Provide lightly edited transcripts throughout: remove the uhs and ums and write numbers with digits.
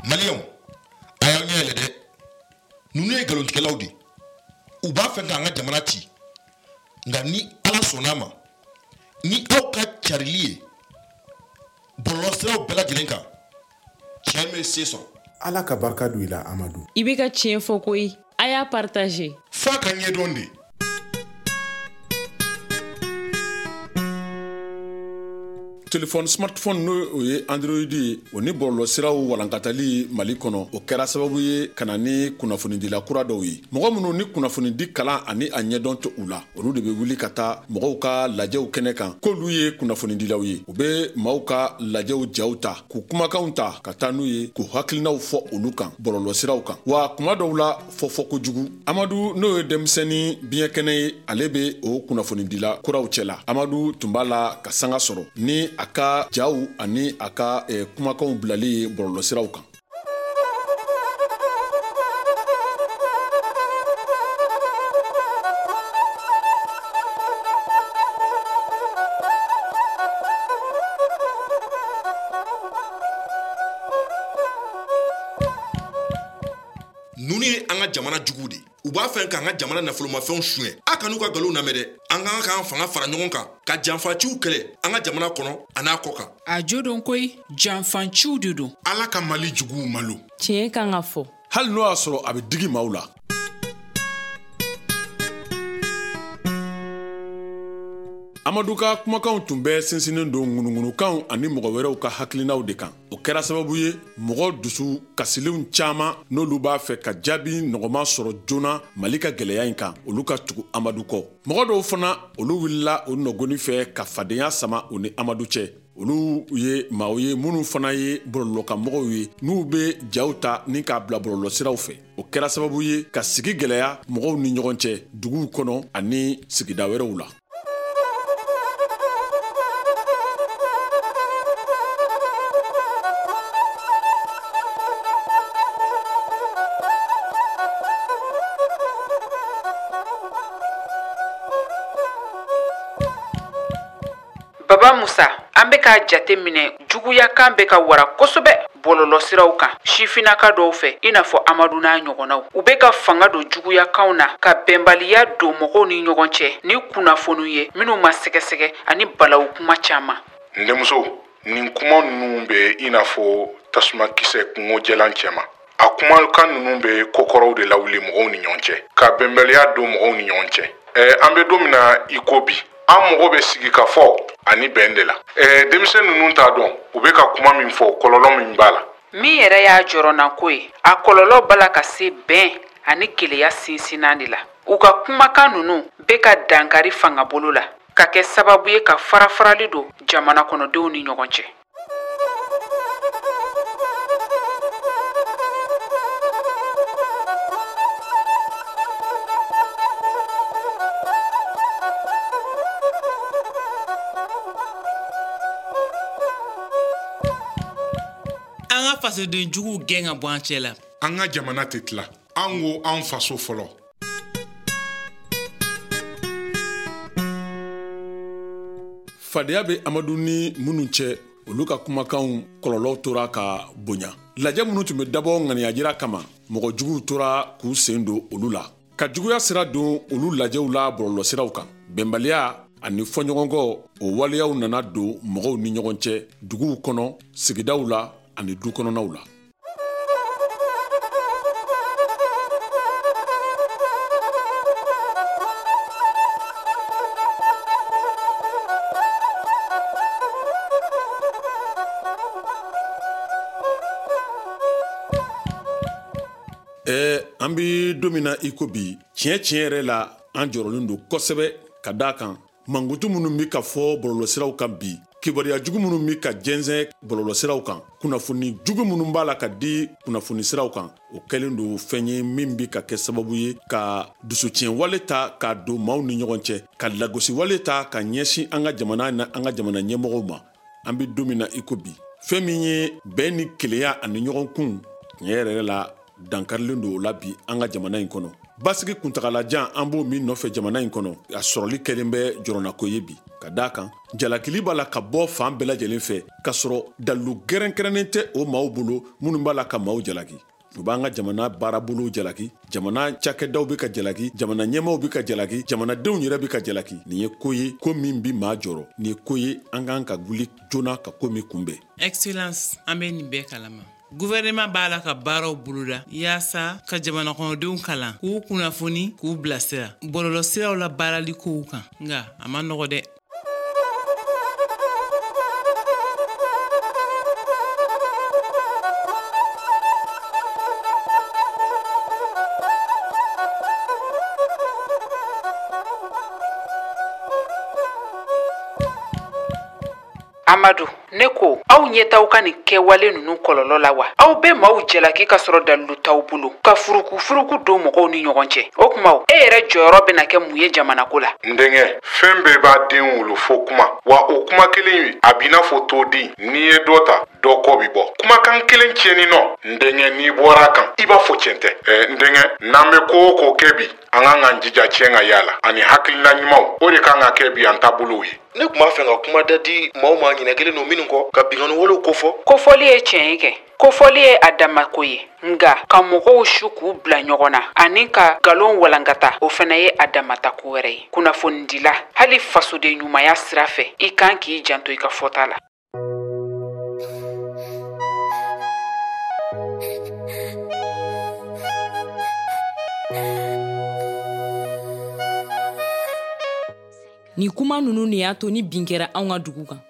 Malion, ayanya lede. Nous ne galons que l'audi. Ou bas fait un gamanati. Ngani ala sonama. Ni auka charlie. Bolosra ou bela gelenka. Tiens saison. Ala ka barka du ila Amadou. I bɛ ka tiɲɛ fɔ koyi a y'a partager. Fa ka ɲɛdɔn de. Téléphone smartphone no o ye Android ye o ni bɔlɔlɔ siraw walankatali Mali kɔnɔ o kɛra sababu ye kana ni kunnafonidila kura dɔw ye mɔgɔ minnu ni kunnafonidi kalan ani a ɲɛdɔn tɛ u la olu de bɛ wuli ka taa mɔgɔw ka lajɛw kɛnɛ kan k'olu ye kunnafonidilaw ye u bɛ maaw ka lajɛw jaw ta k'u kumakanw ta ka taa n'u ye k'u hakilinaw fɔ olu kan bɔlɔlɔ siraw kan wa kuma dɔw la fɔ kojugu Amadu n'o ye denmisɛnnin biɲɛkɛnɛ ye ale bɛ o kunnafonidila kuraw cɛla Amadu tun b'a la ka sanga sɔrɔ ni a ka jaw ani a ka kumakanw bilali bɔlɔlɔ siraw kan. Nous ni an ka jamana jugu de u b'a fɛ k'an ka jamana nafolomafɛnw suɲɛ a kan'u ka galon lamɛn dɛ an ka k'an fanga fara ɲɔgɔn kan ka janfaciw kɛlɛ an ka jamana kɔnɔ a n'a kɔ kan a jo don koyi janfaciw de don ala ka Mali juguw malo tiɲɛ kan ka fɔ hali n'o y'a sɔrɔ a bɛ digi maaw la Amadu ka kumakanw tun bɛ sinsinnen don ŋunuŋunukanw ani mɔgɔ wɛrɛw ka hakilinaw de kan o kɛra sababu ye mɔgɔ dusu kasilenw caman n'olu b'a fɛ ka jaabi nɔgɔma sɔrɔ joona Mali ka gɛlɛya in kan olu ka tugu Amadu kɔ mɔgɔ dɔw fana olu wulila o nɔgɔni fɛ ka fadenya sama u ni Amadu cɛ olu ye maaw ye minnu fana ye bɔlɔlɔkanmɔgɔw ye n'u bɛ jaw ta ni k'a bila bɔlɔlɔ siraw fɛ o kɛra sababu ye ka sigi gɛlɛya mɔgɔw ni ɲɔgɔn cɛ duguw kɔnɔ ani sigida wɛrɛw la Baba Musa an bɛ ka jate minɛ juguya kan bɛ ka wara kosɛbɛ bɔlɔlɔ siraw kan sifinaka dɔw fɛ i n'a fɔ Amadu n'a ɲɔgɔnnaw u bɛ ka fanga don juguya kanw na ka bɛnbaliya don mɔgɔw ni ɲɔgɔn cɛ ni kunnafoniw ye minnu ma sɛgɛsɛgɛ ani balawu kuma caman n denmuso nin kuma ninnu bɛ i n'a fɔ tasuma kisɛ kungo jɛlan cɛma a kumakan ninnu bɛ kokɔrɔw de lawuli mɔgɔw ni ɲɔgɔn cɛ ka bɛnbaliya don mɔgɔw ni ɲɔgɔn cɛ an bɛ don min na i ko bi an mɔgɔ bɛ sigi ka fɔ ani bɛn de la denmisɛn ninnu t'a dɔn u bɛ ka kuma min fɔ kɔlɔlɔ min b'a la min yɛrɛ y'a jɔrɔnako ye a kɔlɔlɔ bala ka se bɛn ani keleya sinsinnan de la u ka kumakan ninnu bɛ ka dankari fanga bolo la ka kɛ sababu ye ka farafarali don jamana kɔnɔdenw ni ɲɔgɔn cɛ an ka fasoden juguw gɛn ka bɔ an cɛ la an ka jamana tɛ tila an ko an faso fɔlɔ fadenya bɛ Amadu ni minnu cɛ olu ka kumakanw kɔlɔlɔw tora ka bonya lajɛ minnu tun bɛ dabɔ ŋaniyajira kama mɔgɔ juguw tora k'u sen don olu la ka juguya sira don olu lajɛw la bɔlɔlɔ siraw kan bɛnbaliya ani fɔɲɔgɔnkɔ o waleyaw nana don mɔgɔw ni ɲɔgɔn cɛ duguw kɔnɔ sigidaw la ani du kɔnɔnaw la an bi don min na i ko bi tiɲɛ yɛrɛ la an jɔrɔlen don kosɛbɛ ka daa kan mankutu minnu bɛ ka fɔ bɔlɔlɔsiraw kan bi kibaruya jugu minnu bɛ ka jɛnsɛn bɔlɔlɔsiraw kan kunnafoni jugu minnu b'a la ka di kunnafoni siraw kan o kɛlen don fɛn ye min bɛ ka kɛ sababu ye ka dusucɛn wale ta k'a don maaw ni ɲɔgɔn cɛ ka lagosi wale ta ka ɲɛsin an ka jamana na an ka jamana ɲɛmɔgɔw ma an bɛ don min na i ko bi fɛn min ye bɛn ni keleya ani ɲɔgɔn kun tiɲɛ yɛrɛ la dankarilen don o la bi an ka jamana in kɔnɔ basigi kuntagalajan an b'o min nɔfɛ jamana in kɔnɔ a sɔrɔli kɛlen bɛ jɔrɔnako ye bi ka daa kan jalakili b'a la ka bɔ fan bɛɛ lajɛlen fɛ ka sɔrɔ dalilu gɛrɛnkɛrɛnnen tɛ o maaw bolo minnu b'a la ka maaw jalaki u b'an ka jamana baarabolow jalaki jamana cakɛdaw bɛ ka jalaki jamana ɲɛmaw bɛ ka jalaki jamanadenw yɛrɛ bɛ ka jalaki nin ye ko ye ko min bi maa jɔrɔ nin ye ko ye an k'an ka wuli joona ka ko min kunbɛn. Excellence, an bɛ nin bɛɛ kalama. Gouvernement b'a la ka baaraw boloda yaasa ka jamana kɔnɔdenw kalan k'u kunnafoni k'u bilasira bɔlɔlɔsiraw la baarali kow kan nka a ma nɔgɔ dɛ. Amadu, ne ko aw ɲɛtaw ka nin kɛwale ninnu kɔlɔlɔ la wa aw bɛ maaw jalaki ka sɔrɔ dalilu t'aw bolo ka furuku don mɔgɔw ni ɲɔgɔn cɛ o kuma e yɛrɛ jɔyɔrɔ bɛna kɛ mun ye jamana ko la. N denkɛ fɛn bɛɛ b'a den wolo fo kuma wa o kuma kelen a b'i n'a fɔ toden n'i ye dɔ ta dɔ kɔ bi bɔ kumakan kelen tiɲɛni nɔ n denkɛ n'i bɔra a kan i b'a fɔ tiɲɛ tɛ n denkɛ n'an bɛ ko o ko kɛ bi an kan k'an jija tiɲɛ ka y'a la ani hakilina ɲumanw o de kan ka kɛ bi an taabolow ye. Ne tun b'a fɛ ka kuma da di maaw ma ɲinɛ kelen don minnu kɔ ka binkani walew kofɔ. Kofɔli ye tiɲɛ ye kɛ kofɔli ye a damako ye nga ka mɔgɔw su k'u bila ɲɔgɔn na ani ka galon walankata o fana ye a damata ko wɛrɛ ye kunnafonidila hali fasoden ɲumanya sira fɛ i kan k'i janto i ka fɔta la. Ni kuma nunu ni y'a to ni bin kɛra anw ka dugu kan.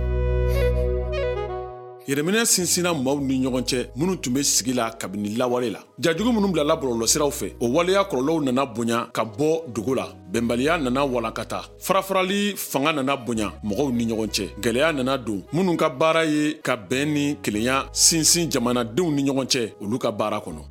Yɛrɛminɛ sinsina maaw ni ɲɔgɔn cɛ minnu tun bɛ sigi la kabini lawale la jajugu minnu bilala bɔlɔlɔsiraw fɛ o waleya kɔlɔlɔw nana bonya ka bɔ dugu la bɛnbaliya nana walankata farafarali fanga nana bonya mɔgɔw ni ɲɔgɔn cɛ gɛlɛya nana don minnu ka baara ye ka bɛn ni kelenya sinsin jamanadenw ni ɲɔgɔn cɛ olu ka baara kɔnɔ.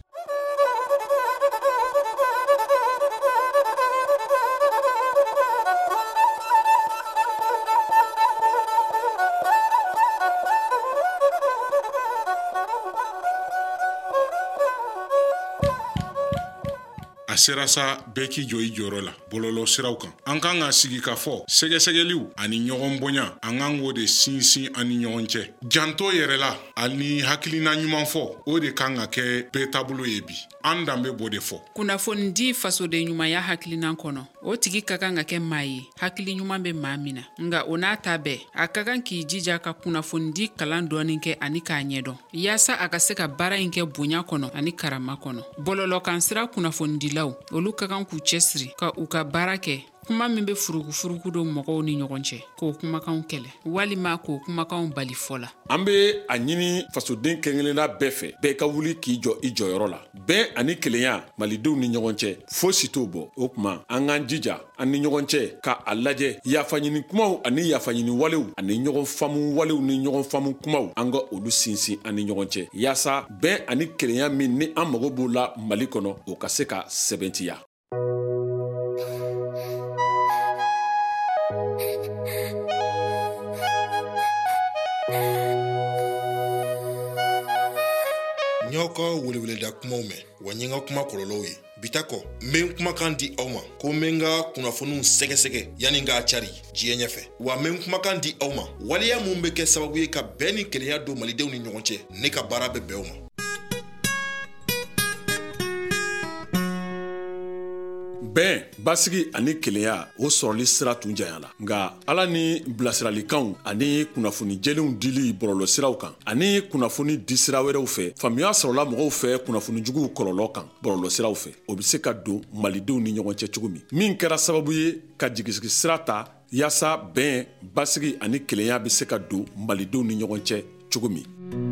A sera sa bɛɛ k'i jɔ i jɔyɔrɔ la bɔlɔlɔ siraw kan an kan ka sigi ka fɔ sɛgɛsɛgɛliw ani ɲɔgɔn bonya an kan k'o de sinsin an ni ɲɔgɔn cɛ janto yɛrɛ la ani hakilina ɲuman fɔ o de kan ka kɛ bɛɛ taabolo ye bi an dan bɛ b'o de fɔ. Kunnafonidi fasoden ɲumanya hakilina kɔnɔ o tigi ka kan ka kɛ maa ye hakili ɲuman bɛ maa min na nga o n'a ta bɛɛ a ka kan k'i jija ka kunnafonidi kalan dɔɔni kɛ ani k'a ɲɛdɔn yaasa a ka se ka baara in kɛ bonya kɔnɔ ani karama kɔnɔ bɔlɔlɔkan sira kunnafonidilaw olu ka kan k'u cɛsiri ka u ka baara kɛ kuma min bɛ furuku don mɔgɔw ni ɲɔgɔn cɛ k'o kumakanw kɛlɛ walima k'o kumakanw bali fɔ la. An bɛ a ɲini fasoden kɛrɛnkɛrɛnna bɛɛ fɛ bɛɛ ka wuli k'i jɔ i jɔyɔrɔ la bɛn ani kelenya malidenw ni ɲɔgɔn cɛ fosi t'o bɔ o tuma an k'an jija an ni ɲɔgɔn cɛ ka a lajɛ yafa ɲini kumaw ani yafa ɲini walew ani ɲɔgɔn faamu walew ni ɲɔgɔn faamu kumaw an ka olu sinsin an ni ɲɔgɔn cɛ yaasa bɛn ani kelenya min ni an mago b'o la Mali kɔnɔ o ka se ka sɛbɛntiya. N'aw ka weleweleda kumaw mɛn wa n ye n ka kuma kɔlɔlɔw ye bita kɔ n bɛ n kumakan di aw ma ko n bɛ n ka kunnafoniw sɛgɛsɛgɛ yanni n k'a cari diɲɛ ɲɛfɛ wa n bɛ n kumakan di aw ma waleya mun bɛ kɛ sababu ye ka bɛn ni kelenya don malidenw ni ɲɔgɔn cɛ ne ka baara bɛ bɛn o ma. bɛn basigi ani kelenya o sɔrɔli sira tun janya la nka ala ni bilasiralikanw ani kunnafoni jɛlenw dili bɔlɔlɔsiraw kan ani kunnafoni di sira wɛrɛw fɛ faamuya sɔrɔla mɔgɔw fɛ kunnafoni juguw kɔlɔlɔ kan bɔlɔlɔsiraw fɛ o bɛ se ka don malidenw ni ɲɔgɔn cɛ cogo min kɛra sababu ye ka jigisigi sira ta yaasa bɛn basigi ani kelenya bɛ se ka don malidenw ni ɲɔgɔn cɛ cogo min.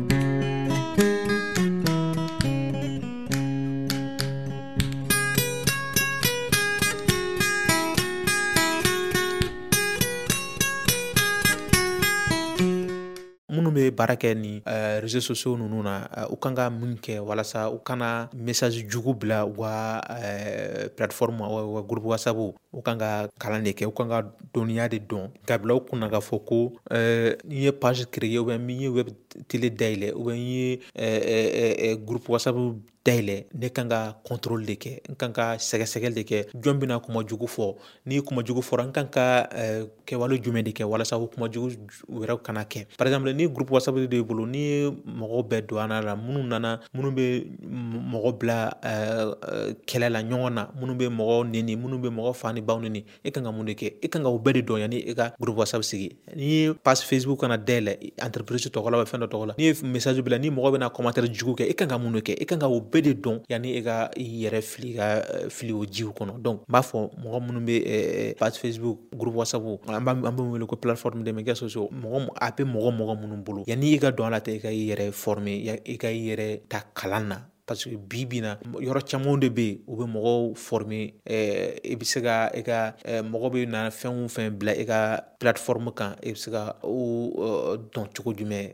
minnu bɛ baara kɛ ni réseaux sociaux ninnu na u kan ka mun kɛ walasa u kana message jugu bila u ka plateforme wa groupe WhatsApp u kan ka kalan de kɛ u kan ka dɔnniya de dɔn ka bila u kunna ka fɔ ko n'i ye page créer ou bien n'i ye web télé dayɛlɛ ou bien n'i ye groupe WhatsApp dayɛlɛ ne kan ka contrôle de kɛ n kan ka sɛgɛsɛgɛli de kɛ jɔn bɛna kuma jugu fɔ ni kuma jugu fɔra n kan ka kɛwale jumɛn de kɛ walasa o kuma jugu wɛrɛw kana kɛ par exemple ni groupe whatsapp de b'i bolo ni mɔgɔw bɛɛ don a la minnu bɛ mɔgɔ bila kɛlɛ la ɲɔgɔn na minnu bɛ mɔgɔw neni minnu bɛ mɔgɔ fa ni baw neni e kan ka mun de kɛ e kan ka o bɛɛ de dɔn yanni e ka groupe whatsapp sigi ni page facebook kana dayɛlɛ entreprise tɔgɔ la fɛn dɔ tɔgɔ la ni message bila ni mɔgɔ bɛna commentaire jugu kɛ e kan ka mun de kɛ e kan ka o bɛɛ de dɔn yanni e ka i yɛrɛ fili o jiw kɔnɔ donc n b'a fɔ mɔgɔ minnu bɛ page facebook groupe whatsapp an bɛ wele ko plateforme de médias sociaux a bɛ mɔgɔ minnu bolo yanni i ka dɔn a la ten i ka i yɛrɛ former i ka i yɛrɛ ta kalan na parce que bi na yɔrɔ caman de bɛ yen u bɛ mɔgɔw former i bɛ se ka i ka mɔgɔ bɛ na fɛn o fɛn bila i ka plateforme kan i bɛ se ka o dɔn cogo jumɛn.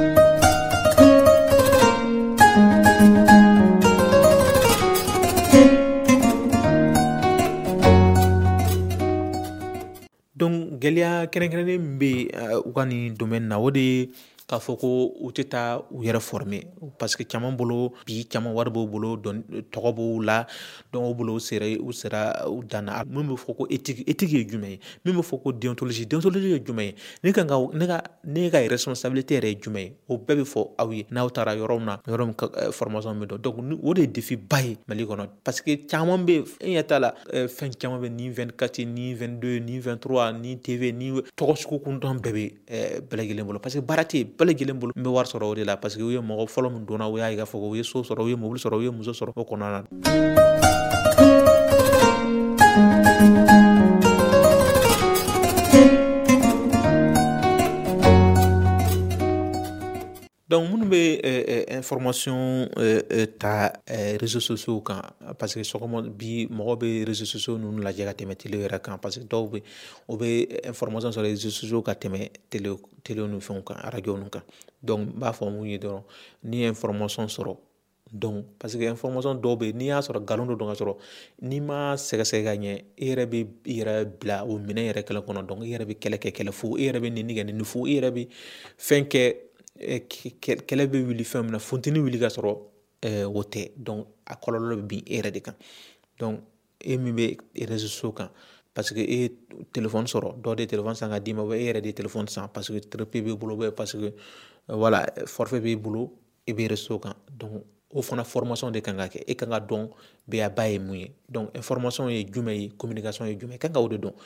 Donc gɛlɛya kɛrɛnkɛrɛnnen min bɛ u ka nin domaine na o de ye k'a fɔ ko u tɛ taa u yɛrɛ former parce que caman bolo bi caman wari b'u bolo tɔgɔ b'u la donc u bolo u sera u danna min bɛ fɔ ko éthique ye jumɛn ye min bɛ fɔ ko déontologie ye jumɛn ye ne ka responsabilité yɛrɛ ye jumɛn ye o bɛɛ bɛ fɔ aw ye n'aw taara yɔrɔ min formation bɛ dɔn donc o de ye défi ba ye Mali kɔnɔ parce que caman bɛ e ɲɛ t'a la fɛn caman bɛ ni 24 ni 22 ni 23 ni TV ni tɔgɔ sugu kuntan bɛɛ bɛ bɛɛ lajɛlen bolo parce que baara tɛ yen bɛɛ lajɛlen bolo n bɛ wari sɔrɔ o de la parce que u ye mɔgɔ fɔlɔ min donna u y'a ye k'a fɔ u ye so sɔrɔ u ye mobili sɔrɔ u ye muso sɔrɔ o kɔnɔna na. Donc minnu bɛ information ta réseaux sociaux kan parce que sɔgɔma bi mɔgɔ bɛ réseaux sociaux ninnu lajɛ ka tɛmɛ télé yɛrɛ kan parce que dɔw bɛ o bɛ information sɔrɔ réseaux sociaux ka tɛmɛ télé ni fɛnw kan radio ninnu kan donc n b'a fɔ mun ye dɔrɔn ni ye information sɔrɔ donc parce que information dɔw bɛ yen n'i y'a sɔrɔ nkalon dɔ don ka sɔrɔ n'i ma sɛgɛsɛgɛ ka ɲɛ e yɛrɛ bɛ i yɛrɛ bila o minɛn yɛrɛ kɛlɛ kɔnɔ donc e yɛrɛ bɛ kɛlɛ kɛ kɛlɛ fo e yɛrɛ bɛ nɛni kɛ nɛni fo e yɛrɛ bɛ fɛn kɛ kɛlɛ bɛ wuli fɛn min na funteni wuli ka sɔrɔ o tɛ donc a kɔlɔlɔ bɛ bin e yɛrɛ de kan donc e min bɛ réseaux sociaux kan parce que e ye téléphone sɔrɔ dɔw de téléphone san ka d'i ma ou bien e yɛrɛ de téléphone san parce que trépied b'i bolo ou bien parce que voilà forfait b'i bolo e bɛ réseau kan donc o fana formation de kan ka kɛ e kan ka dɔn bayaba ye mun ye donc information ye jumɛn ye communication ye jumɛn ye kan ka o de dɔn